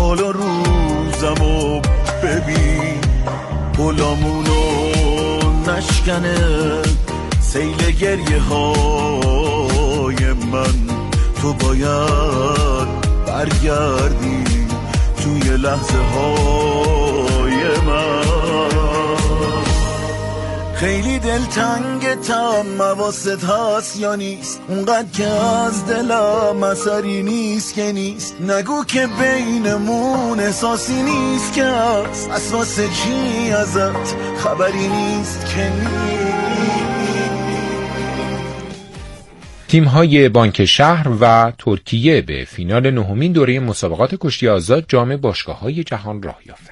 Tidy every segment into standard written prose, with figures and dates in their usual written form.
حال و روزمو ببین، گلامونو نشکنه سیل گریه های من. تو باید برگردی توی لحظه های من. خیلی دلتنگتم، حواست هست یا نیست؟ اونقدر که از دلم اثری نیست که نیست. نگو که بینمون احساسی نیست که هست، اساس چی ازت خبری نیست که نیست. تیم‌های بانک شهر و ترکیه به فینال نهمین دوره مسابقات کشتی آزاد جام باشگاه‌های جهان راه یافتند.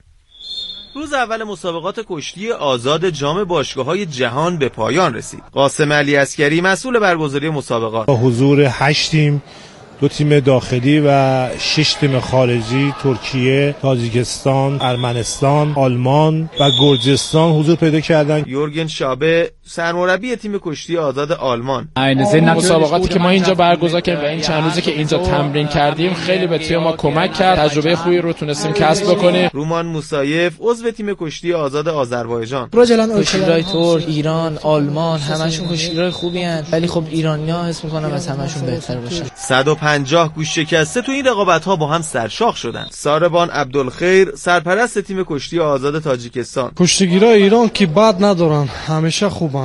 روز اول مسابقات کشتی آزاد جام باشگاه‌های جهان به پایان رسید. قاسم علی عسکری مسئول برگزاری مسابقات با حضور 8 تیم، 2 تیم داخلی و 6 تیم خارجی، ترکیه، تاجیکستان، ارمنستان، آلمان و گرجستان حضور پیدا کردند. یورگن شابه سرمربی تیم کشتی آزاد آلمان: مسابقاتی که ما اینجا برگزار کردیم و این چند روزی که اینجا تمرین کردیم خیلی به تیم ما کمک کرد، تجربه خوبی رو تونستیم کسب بکنیم. رومان موسایف عضو تیم کشتی آزاد آذربایجان: کشتیگرای ترک، ایران، آلمان همشون کشتیگرای خوبی ان، ولی خب ایرانی‌ها حس می‌کنم از همشون بهتر باشن. 150 گوش شکسته تو این رقابت‌ها با هم سرشاخ شدن. ساربان عبدالخیر سرپرست تیم کشتی آزاد تاجیکستان: کشتیگیرای ایران که بد ندارن، همیشه خوبن،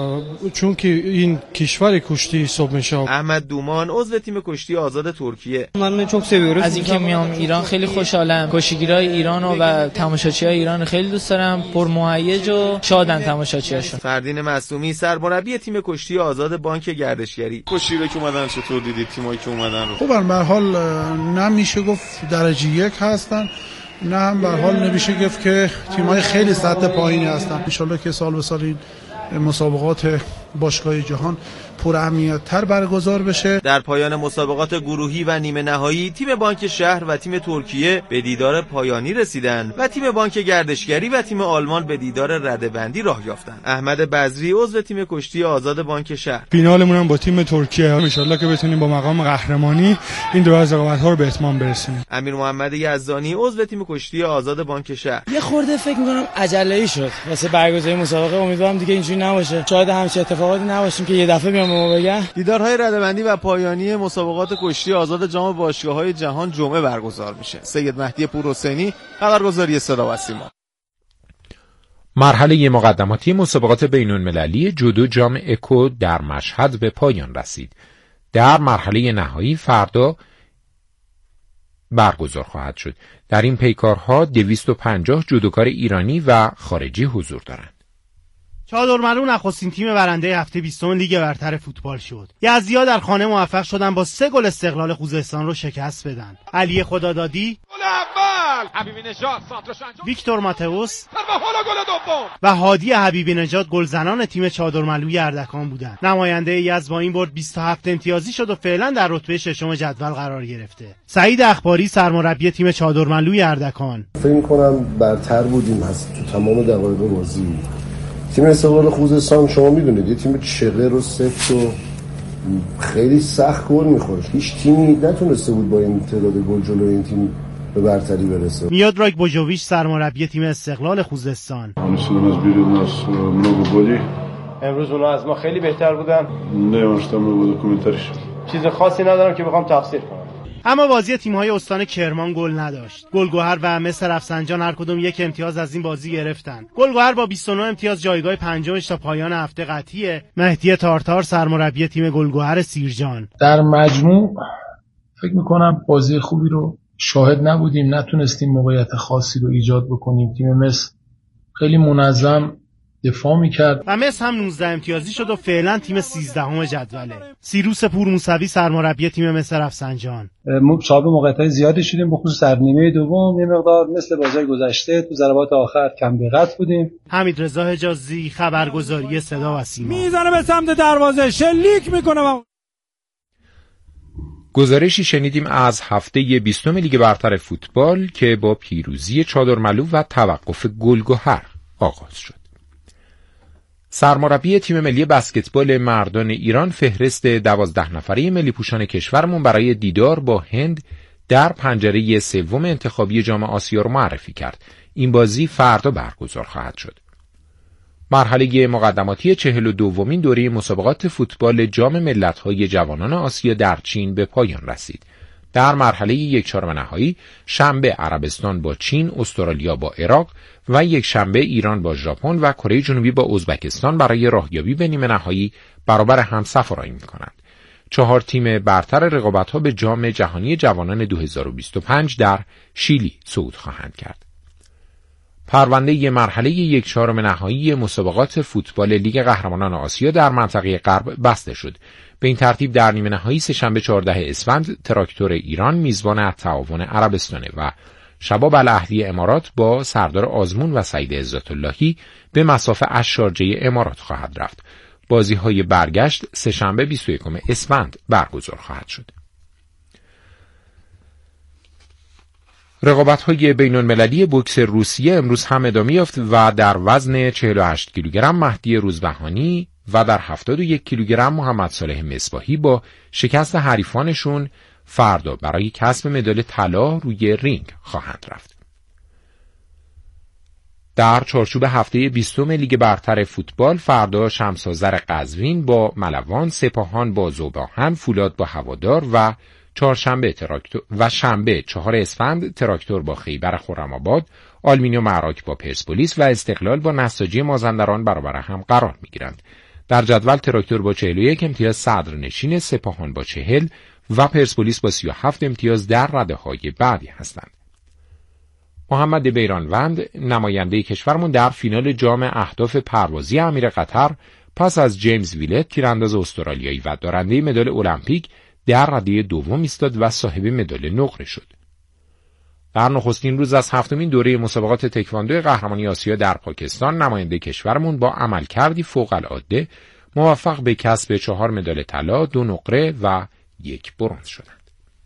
چون که این کشور کشتی حساب میشه. احمد دومان عضو تیم کشتی آزاد ترکیه: من çok seviyoruz. از اینکه میام ایران خیلی خوشحالم. کشتیگیرای ایرانو و تماشاچیای ایران خیلی دوست دارم. پرمهیج و شادن تماشاچیاشون. فردین معصومی سرمربی تیم کشتی آزاد بانک گردشگری: کشتیگیرایی که اومدن چطور دیدید؟ تیمایی که اومدن رو خب به هر حال نمیشه گفت درجه یک هستن، نه هم به هر حال نمیشه گفت که تیمای خیلی سطح پایینی هستن. ان شاءالله که سال به سال این مسابقات باشگاه جهان پر اهمیت‌تر برگزار بشه. در پایان مسابقات گروهی و نیمه نهایی تیم بانک شهر و تیم ترکیه به دیدار پایانی رسیدند و تیم بانک گردشگری و تیم آلمان به دیدار رده‌بندی راه یافتند. احمد بزری عضو تیم کشتی آزاد بانک شهر: فینالمون هم با تیم ترکیه، ان شاءالله که بتونیم با مقام قهرمانی این دو از رقابت‌ها رو به اتمام برسونیم. امیر محمد یزدانی عضو تیم کشتی آزاد بانک شهر: یه خورده فکر می‌کنم عجله‌ای شد واسه برگزاری مسابقه، امیدوارم دیگه اینجوری نباشه، شاید همچین اتفاقاتی نباشیم که یه دفعه بیام به ما بگن. دیدارهای رده‌بندی و پایانی مسابقات کشتی آزاد جام باشگاه‌های جهان جمعه برگزار میشه. سید مهدی پورحسینی، خبرگزاری صدا و سیما. مرحله مقدماتی مسابقات بین‌المللی جودو جام اکو در مشهد به پایان رسید. در مرحله نهایی فردا برگزار خواهد شد. در این پیکارها 250 جودوکار ایرانی و خارجی حضور دارند. چادرملو نخستین تیم برنده هفته 20 لیگ برتر فوتبال شد. یزدی‌ها در خانه موفق شدن با 3 گل استقلال خوزستان رو شکست بدن. علی خدادادی گل اول، حبیبی نژاد سانترش انجام، ویکتور ماتئوس و حالا گل دوم و هادی حبیبی نژاد گلزنان تیم چادرملوی اردکان بودند. نماینده یزد با این برد 27 امتیازی شد و فعلا در رتبه ششم جدول قرار گرفته. سعید اخباری سرمربی تیم چادرملوی اردکان: فکر می‌کنم برتر بودیم از تو تمام دقایق بازی. تیم استقلال خوزستان شما میدونید یه تیم چغر و سفت و خیلی سخت گل میخوره. هیچ تیمی نتونسته بود با این تعداد گل جلوی این تیم به برتری برسه. میادراگ بوجوویچ سرمربی تیم استقلال خوزستان: امروز اونا از ما خیلی بهتر بودن. چیز خاصی ندارم که بخوام تفسیر کنم. اما بازی تیم‌های استان کرمان گل نداشت. گلگهر و مس رفسنجان هر کدوم 1 امتیاز از این بازی گرفتن. گلگهر با 29 امتیاز جایگاه پنجمش تا پایان هفته قطعیه. مهدی تارتار سرمربی تیم گلگهر سیرجان: در مجموع فکر می‌کنم بازی خوبی رو شاهد نبودیم، نتونستیم موقعیت خاصی رو ایجاد بکنیم. تیم مس خیلی منظم دفاع می‌کرد و مس هم 19 امتیازی شد و فعلا تیم 13ام جدوله. سیروس پورموسوی سرمربی تیم مس رفسنجان: صاحب موقعیت‌های زیادی شدیم، به خصوص در نیمه دوم یه مقدار مثل بازی گذشته تو ضربات آخر کم دقت بودیم. حمید رضا حجازی خبرگزاری صدا و سیما: میزنه به سمت دروازه، شلیک میکنه. گزارشی شنیدیم از هفته 20 لیگ برتر فوتبال که با پیروزی چادرملو و توقف گلگهر آغاز شد. سرمربی تیم ملی بسکتبال مردان ایران فهرست 12 نفره ملی پوشان کشورمون برای دیدار با هند در پنجره سوم انتخابی جام آسیا رو معرفی کرد. این بازی فردا برگزار خواهد شد. مرحله مقدماتی 42مین دوره مسابقات فوتبال جام ملت‌های جوانان آسیا در چین به پایان رسید. در مرحله 1/4 نهایی شنبه عربستان با چین، استرالیا با عراق و یک شنبه ایران با ژاپن و کره جنوبی با ازبکستان برای راهیابی به نیمه نهایی برابر هم سفرایی می‌کنند. 4 تیم برتر رقابت‌ها به جام جهانی جوانان 2025 در شیلی صعود خواهند کرد. پرونده مرحله 1/4 نهایی مسابقات فوتبال لیگ قهرمانان آسیا در منطقه غرب بسته شد. به این ترتیب در نیمه نهایی سه‌شنبه 14 اسفند تراکتور ایران میزبان التعاون عربستانه و شباب الاهلی امارات با سردار آزمون و سعید عزت اللهی به مصاف الشارجه امارات خواهد رفت. بازی‌های برگشت سه‌شنبه 21 اسفند برگزار خواهد شد. رقابت‌های بین‌المللی بوکس روسیه امروز هم ادامه یافت و در وزن 48 کیلوگرم مهدی روزبهانی و در 71 کیلوگرم محمد صالح مصباحی با شکست حریفانشون فردا برای کسب مدال طلا روی رینگ خواهند رفت. در چارچوب هفته 20 لیگ برتر فوتبال فردا شمس‌آذر قزوین با ملوان، سپاهان با ذوب‌آهن، فولاد با هوادار و شنبه 4 اسفند تراکتور با خیبر خرم‌آباد، آلومینیوم عراق با پرسپولیس و استقلال با نساجی مازندران برابر هم قرار می‌گیرند. در جدول تراکتور با 41 امتیاز صدرنشین، سپاهان با 40 و پرسپولیس با 37 امتیاز در رده‌های بعدی هستند. محمد بیرانوند نماینده کشورمون در فینال جام اهداف پروازی امیر قطر پس از جیمز ویلت تیرانداز استرالیایی و دارنده مدال المپیک در رده دوم ایستاد و صاحب مدال نقره شد. در نخستین روز از 7مین دوره مسابقات تکواندو قهرمانی آسیا در پاکستان نماینده کشورمون با عملکردی فوق‌العاده موفق به کسب 4 مدال طلا، 2 نقره و 1 برنز شدند.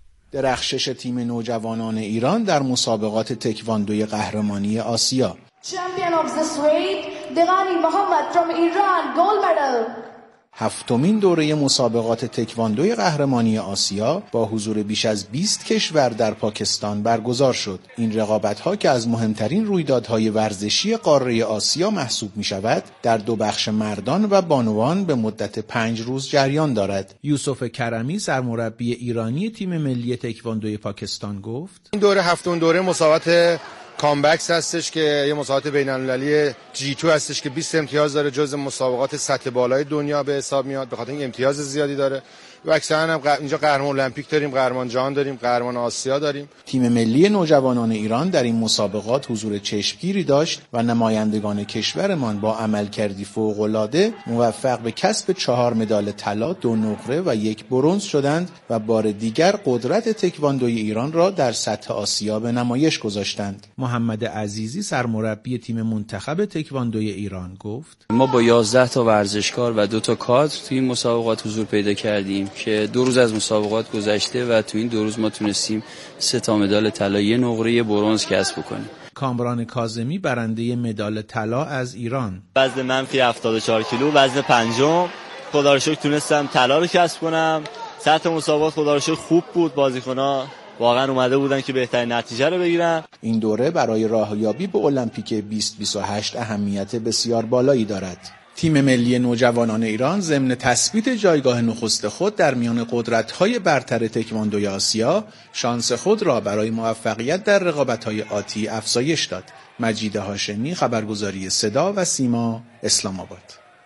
درخشش تیم نوجوانان ایران در مسابقات تکواندوی قهرمانی آسیا. Champion of this weight, Deghani Mohammad from Iran, gold medal. 7مین دوره مسابقات تکواندوی قهرمانی آسیا با حضور بیش از 20 کشور در پاکستان برگزار شد. این رقابت‌ها که از مهمترین رویدادهای ورزشی قاره آسیا محسوب می‌شود، در 2 بخش مردان و بانوان به مدت 5 روز جریان دارد. یوسف کرمی سرمربی ایرانی تیم ملی تکواندوی پاکستان گفت: این دوره 7مین دوره مسابقات کامبکس هستش که یه مسابقات بین‌المللی G2 هستش که 20 امتیاز داره، جزو مسابقات سطح بالای دنیا به حساب میاد به خاطر این امتیاز زیادی داره. و اکثرا هم اینجا قهرمان المپیک داریم، قهرمان جهان داریم، قهرمان آسیا داریم. تیم ملی نوجوانان ایران در این مسابقات حضور چشمگیری داشت و نمایندگان کشورمان با عملکردی فوق‌العاده موفق به کسب 4 مدال طلا، 2 نقره و 1 برنز شدند و بار دیگر قدرت تکواندوی ایران را در سطح آسیا به نمایش گذاشتند. محمد عزیزی سرمربی تیم منتخب تکواندوی ایران گفت: ما با 11 تا ورزشکار و 2 تا کادر توی این مسابقات حضور پیدا کردیم که 2 روز از مسابقات گذشته و تو این 2 روز ما تونستیم 3 تا مدال طلا، 1 نقره، 1 برنز کسب کنیم. کامران کاظمی برنده مدال طلا از ایران: وزن منفی 74 کیلو، وزن پنجم. خدا رو شکر تونستم طلا رو کسب کنم. سطح مسابقات خدا رو شکر خوب بود، بازیکن‌ها واقعا اومده بودن که بهترین نتیجه رو بگیرن. این دوره برای راهیابی به المپیک 2028 اهمیت بسیار بالایی دارد. تیم ملی نوجوانان ایران ضمن تثبیت جایگاه نخست خود در میان قدرت‌های برتر تکواندوی آسیا، شانس خود را برای موفقیت در رقابت‌های آتی افزایش داد. مجید هاشمی، خبرگزاری صدا و سیما، اسلام آباد.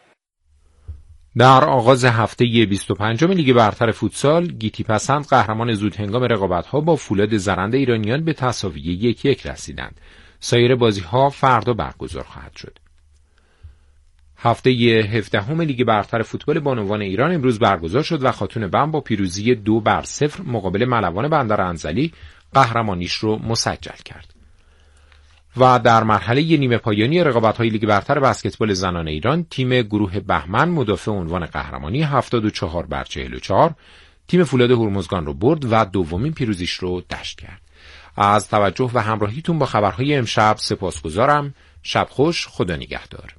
در آغاز هفته 25 لیگ برتر فوتسال، گیتی پسند قهرمان زودهنگام رقابت‌ها با فولاد زرنده ایرانیان به تساوی 1-1 رسیدند. سایر بازی‌ها فردا برگزار خواهد شد. هفته 17 لیگ برتر فوتبال بانوان ایران امروز برگزار شد و خاتون بم با پیروزی 2-0 مقابل ملوان بندر انزلی قهرمانیش رو مسجل کرد. و در مرحله نیمه پایانی رقابت‌های لیگ برتر بسکتبال زنان ایران، تیم گروه بهمن مدافع عنوان قهرمانی 74-44 تیم فولاد هرمزگان رو برد و دومین پیروزیش رو دشت کرد. از توجه و همراهیتون با خبرهای امشب سپاسگزارم. شب خوش، خدا نگهدار.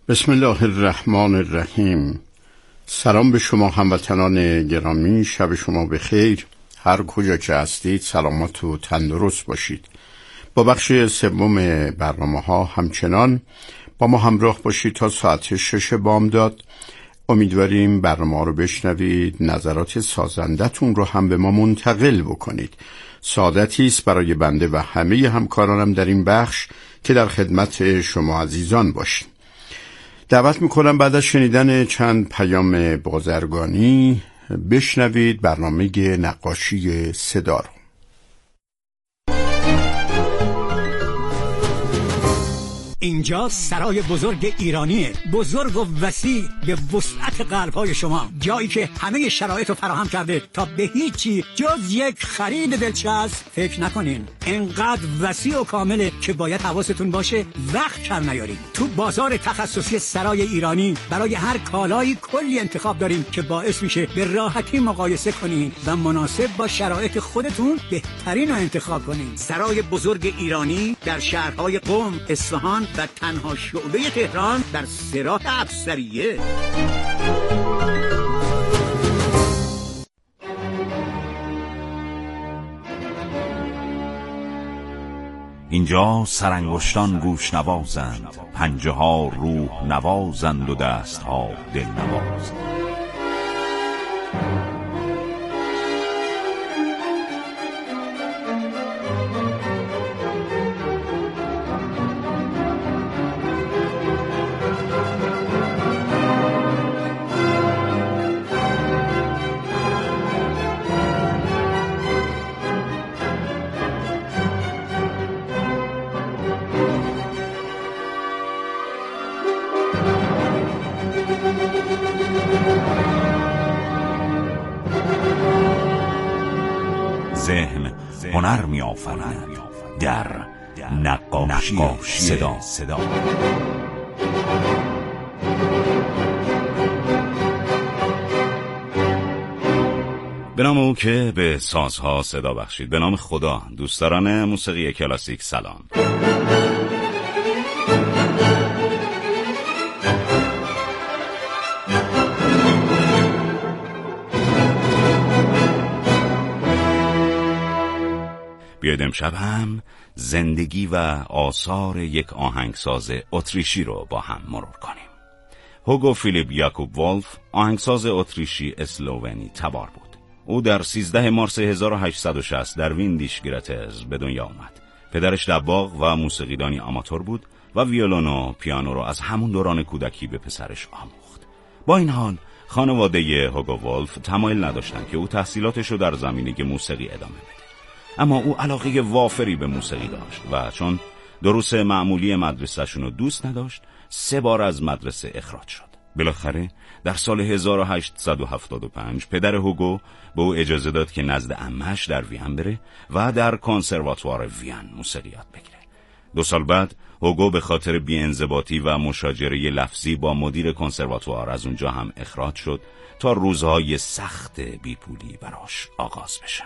بسم الله الرحمن الرحیم. سلام به شما هموطنان گرامی، شب شما بخیر. هر کجا که هستید سلامت و تندرست باشید. با بخش سوم برنامه‌ها همچنان با ما همراه باشید تا ساعت 6 بامداد. امیدواریم برنامه رو بشنوید، نظرات سازندتون رو هم به ما منتقل بکنید. سعادتی است برای بنده و همه همکارانم در این بخش که در خدمت شما عزیزان باشیم. دعوت میکنم بعد از شنیدن چند پیام بازرگانی بشنوید برنامه نقاشی صدا رو. اینجا سرای بزرگ ایرانیه، بزرگ و وسیع به وسعت قلب‌های شما، جایی که همه شرایط رو فراهم کرده تا به هیچی جز یک خرید دلچسب فکر نکنین. اینقدر وسیع و کامله که باید حواستون باشه وقت کم نیارین. تو بازار تخصصی سرای ایرانی برای هر کالایی کلی انتخاب داریم که باعث میشه به راحتی مقایسه کنین و مناسب با شرایط خودتون بهترین رو انتخاب کنین. سرای بزرگ ایرانی در شهرهای قم، اصفهان و تنها شعبه تهران در صراط افسریه. اینجا سرانگشتان گوش نوازند، پنجه ها روح نوازند و دست ها دل نوازند. ذهن هنر می آفرد در نقاشی صدا. به نام او که به سازها صدا بخشید. به نام خدا. دوستداران موسیقی کلاسیک سلام. بیاید امشب هم زندگی و آثار یک آهنگساز اتریشی رو با هم مرور کنیم. هوگو فیلیپ یاکوب ولف آهنگساز اتریشی اسلوونی تبار بود. او در 13 مارس 1860 در ویندیشگرتز به دنیا آمد. پدرش دباغ و موسیقیدانی آماتور بود و ویولون و پیانو رو از همون دوران کودکی به پسرش آموخت. با این حال خانواده هوگو ولف تمایل نداشتند که او تحصیلاتش رو در زمینه موسیقی ادامه بده. اما او علاقه وافری به موسیقی داشت و چون دروس معمولی مدرسه‌شون رو دوست نداشت 3 بار از مدرسه اخراج شد. بالاخره در سال 1875 پدر هوگو به او اجازه داد که نزد عمه‌اش در وین بره و در کنسرواتوار وین موسیقی یاد بگیره. 2 سال بعد هوگو به خاطر بی‌انضباطی و مشاجره لفظی با مدیر کنسرواتوار از اونجا هم اخراج شد تا روزهای سخت بیپولی براش آغاز بشن.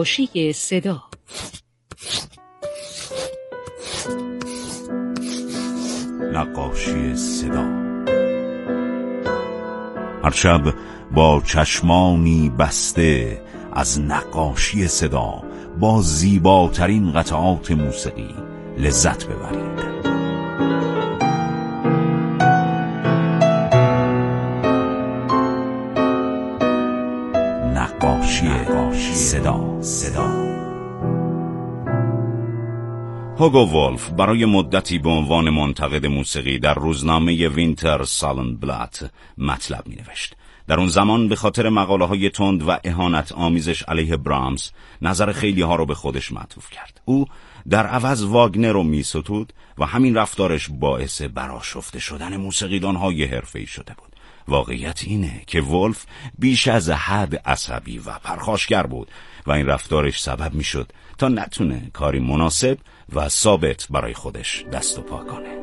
نقاشی صدا. نقاشی صدا. هر شب با چشمانی بسته از نقاشی صدا با زیباترین قطعات موسیقی لذت ببرید. نقاشی صدا. هوگو وولف برای مدتی به عنوان منتقد موسیقی در روزنامه وینتر سالنبلات مطلب می نوشت. در اون زمان به خاطر مقاله‌های تند و اهانت آمیزش علیه برامز نظر خیلی ها رو به خودش معطوف کرد. او در عوض واگنر رو می ستود و همین رفتارش باعث برآشفته شدن موسیقیدان‌های حرفه‌ای شده بود. واقعیت اینه که وولف بیش از حد عصبی و پرخاشگر بود و این رفتارش سبب می شد تا نتونه کاری مناسب و ثابت برای خودش دست و پا کنه.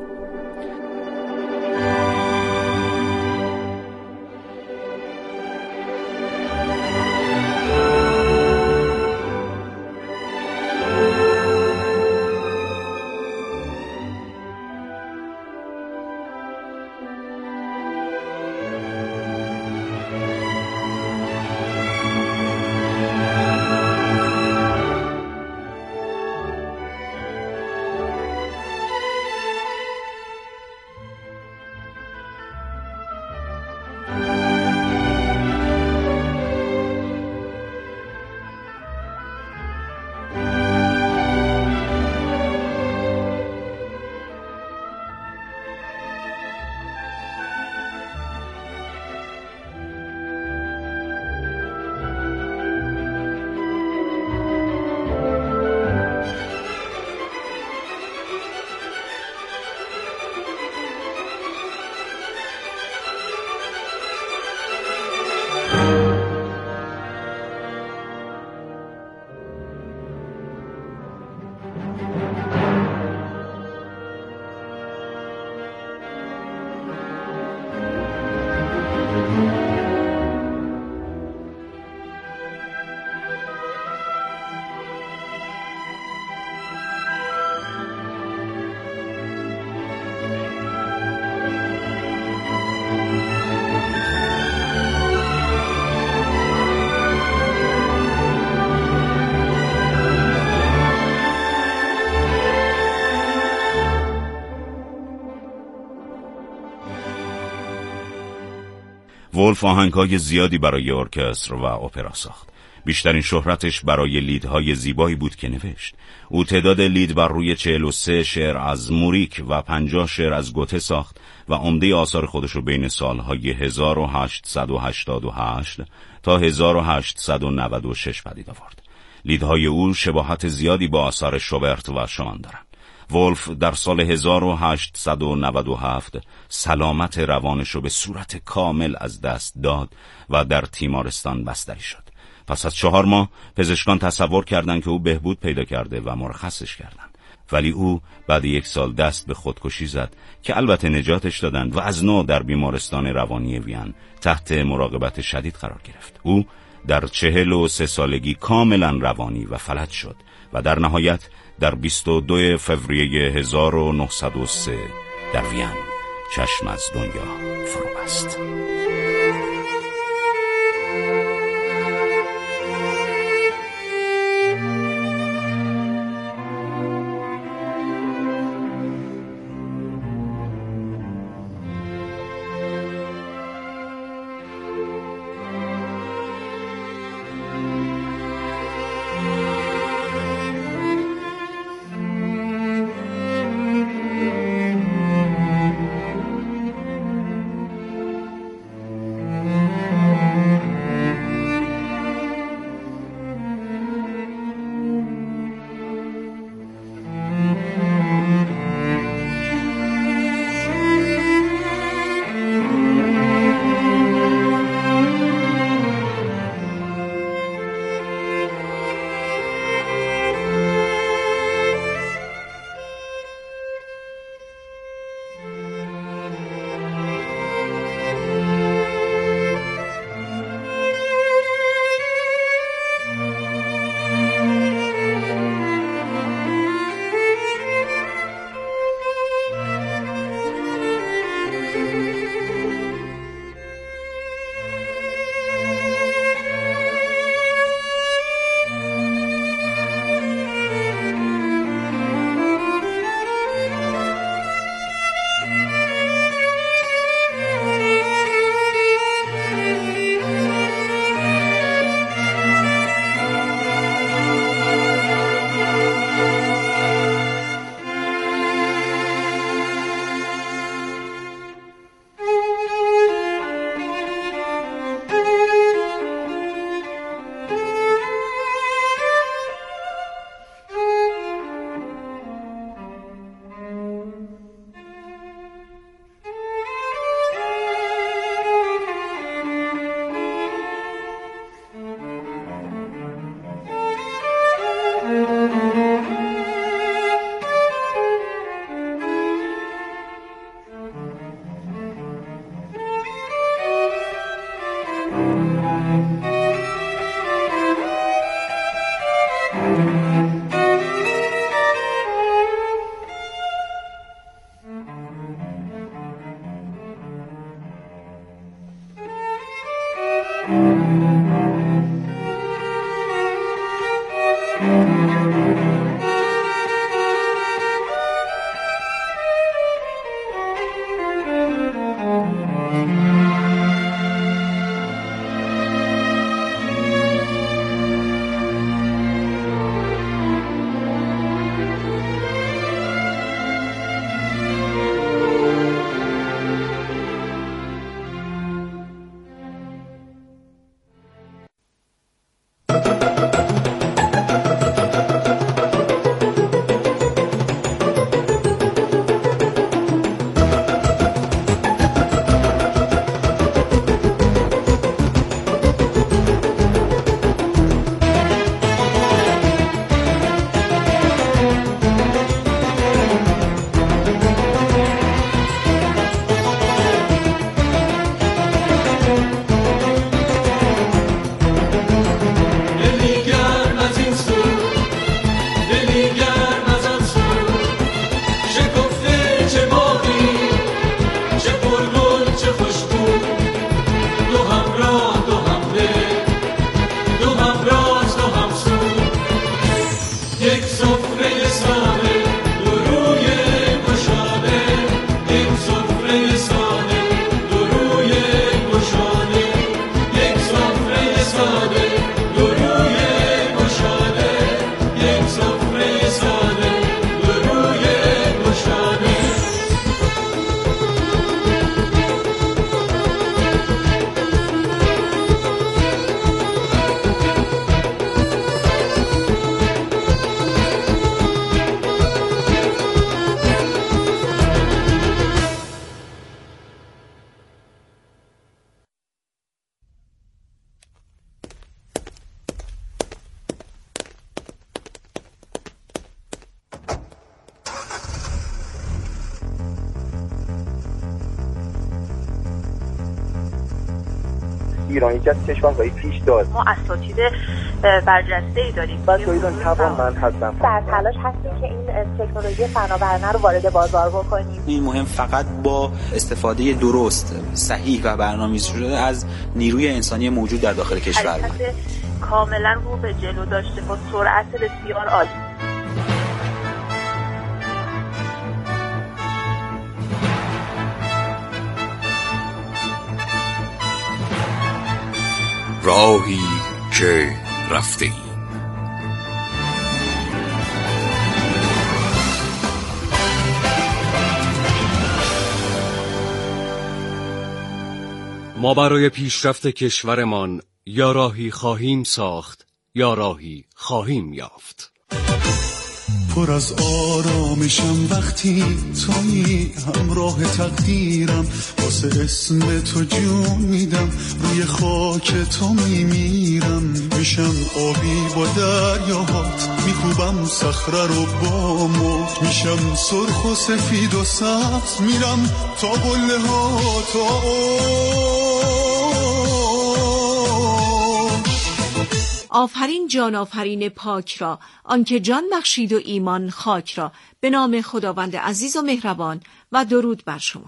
وولف آهنگ‌های زیادی برای ارکستر و اپرا ساخت. بیشترین شهرتش برای لیدهای زیبایی بود که نوشت. او تعداد لید بر روی 43 شعر از موریک و 50 شعر از گوته ساخت و عمده آثار خودش رو بین سالهای 1888 تا 1896 پدید آورد. لیدهای او شباهت زیادی با آثار شوبرت و شومان دارند. وولف در سال 1897 سلامت روانش رو به صورت کامل از دست داد و در تیمارستان بستری شد. پس از 4 ماه پزشکان تصور کردند که او بهبود پیدا کرده و مرخصش کردند. ولی او بعد 1 سال دست به خودکشی زد که البته نجاتش دادند و از نو در بیمارستان روانی وین تحت مراقبت شدید قرار گرفت. او در 43 سالگی کاملا روانی و فلج شد و در نهایت در 22 فوریه 1903 در وین چشم از دنیا فرو بست. ایران یکی از کشورهای پیش داد. ما اساتید برجسته‌ای داریم. بچه‌ها ایران توانمند هستن. در تلاش هستیم که این تکنولوژی فناورانه رو وارد بازار بکنیم. این مهم فقط با استفاده درست، صحیح و برنامه‌ریزی شده از نیروی انسانی موجود در داخل کشور. حرکت کاملا رو به جلو داشته با سرعت بسیار عالی. راهی که رفته ایم. ما برای پیشرفت کشورمان یا راهی خواهیم ساخت یا راهی خواهیم یافت. پر از آرامشم وقتی تویی، همراه تقدیرم واسه اسم تو جون میدم، روی خاک تو میمیرم، میشم آبی با دریاهات، میکوبم صخره رو با موج، میشم سرخ و سفید و سبز، میرم تا قله ها تا آفرین جان آفرین پاک را، آنکه جان بخشید و ایمان خاک را. به نام خداوند عزیز و مهربان و درود بر شما.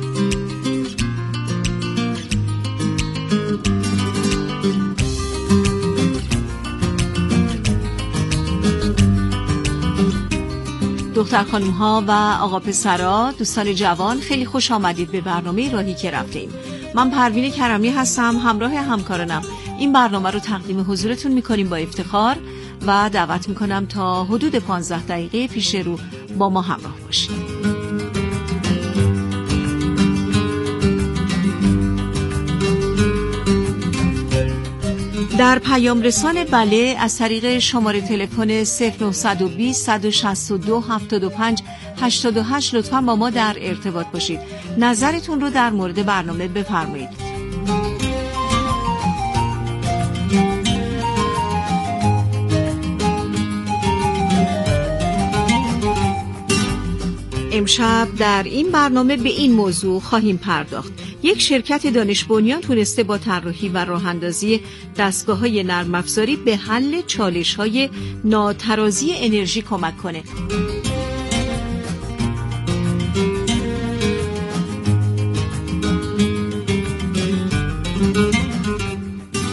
دختر خانم ها و آقا پسرا، دوستان جوان، خیلی خوش آمدید به برنامه راهی که رفتیم. من پروین کرمی هستم، همراه همکارانم این برنامه رو تقدیم حضورتون میکنیم با افتخار و دعوت میکنم تا حدود 15 دقیقه پیش رو با ما همراه باشید. در پیام رسان بله از طریق شماره تلفن 0920 162 75 88 لطفاً با ما در ارتباط باشید. نظرتون رو در مورد برنامه بفرمایید. امشب در این برنامه به این موضوع خواهیم پرداخت. یک شرکت دانش بنیان تونسته با طراحی و راه‌اندازی دستگاه‌های نرم افزاری به حل چالش‌های ناترازی انرژی کمک کنه.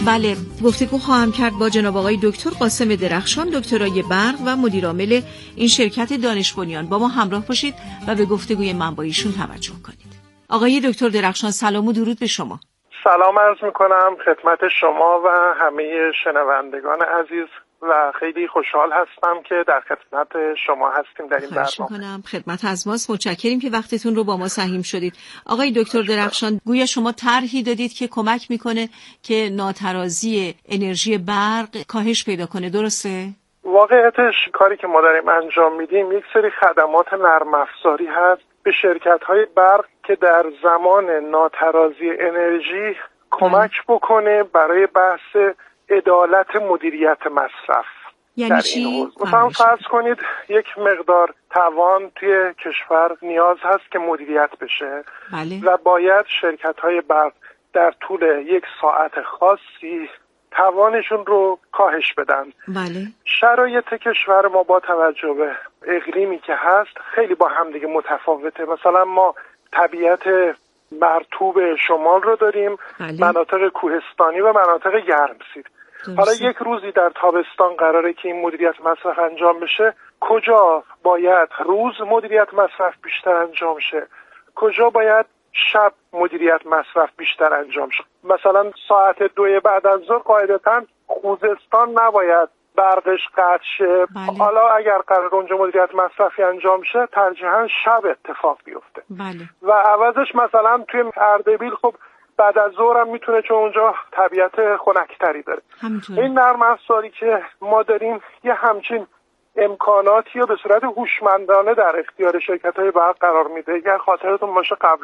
بله، گفتگو خواهم کرد با جناب آقای دکتر قاسم درخشان، دکترای برق و مدیرعامل این شرکت دانش بنیان. با ما همراه باشید و به گفتگوی من با ایشون توجه کنید. آقای دکتر درخشان، سلام و درود به شما. سلام عرض میکنم خدمت شما و همه شنوندگان عزیز و خیلی خوشحال هستم که در خدمت شما هستیم در این برنامه. خدمت از ماست. متشکریم که وقتتون رو با ما سهیم شدید. آقای دکتر درخشان، گویا شما طرحی دادید که کمک میکنه که ناترازی انرژی برق کاهش پیدا کنه، درسته؟ واقعیتش کاری که ما داریم انجام میدیم یک سری خدمات نرم افزاری هست به شرکت‌های برق که در زمان ناترازی انرژی کمک بکنه برای بحث عدالت مدیریت مصرف. یعنی چی؟ مثلا فرض کنید یک مقدار توان توی کشور نیاز هست که مدیریت بشه. بله. و باید شرکت‌های برق در طول یک ساعت خاصی توانشون رو کاهش بدن. بله. شرایط کشور ما با توجه به اقلیمی که هست خیلی با همدیگه متفاوته. مثلا ما طبیعت مرطوب شمال رو داریم، بله. مناطق کوهستانی و مناطق گرمسیر. حالا یک روزی در تابستان قراره که این مدیریت مصرف انجام بشه، کجا باید روز مدیریت مصرف بیشتر انجام شه، کجا باید شب مدیریت مصرف بیشتر انجام شه. مثلا ساعت 2 بعد از ظهر قاعدتاً خوزستان نباید برقش قطع شه. بله. حالا اگر قرار اونجا مدیریت مصرفی انجام شه ترجیحاً شب اتفاق بیفته. بله. و عوضش مثلا توی اردبیل خب بعد از ظهر هم میتونه، چون اونجا طبیعت خنک‌تری داره. همینطوره. این نرم افزاری که ما داریم یه همچین امکاناتی رو به صورت هوشمندانه در اختیار شرکت‌های برق قرار میده. اگر خاطرتون باشه قبل